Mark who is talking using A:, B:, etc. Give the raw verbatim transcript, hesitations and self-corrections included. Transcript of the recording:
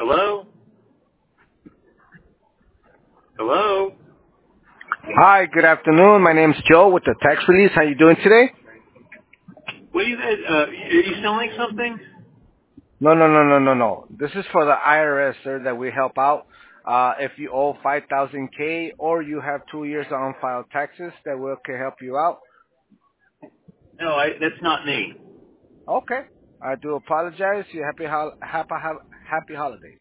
A: Hello? Hello?
B: Hi, good afternoon. My name's Joe with the tax release. How you doing today?
A: What are you guys, uh, are you selling something?
B: No, no, no, no, no, no. This is for the I R S, sir, that we help out. Uh, if you owe five thousand K or you have two years on file taxes, that we can help you out.
A: No, I, that's not me.
B: Okay. I do apologize. You happy, hol- happy, happy holidays.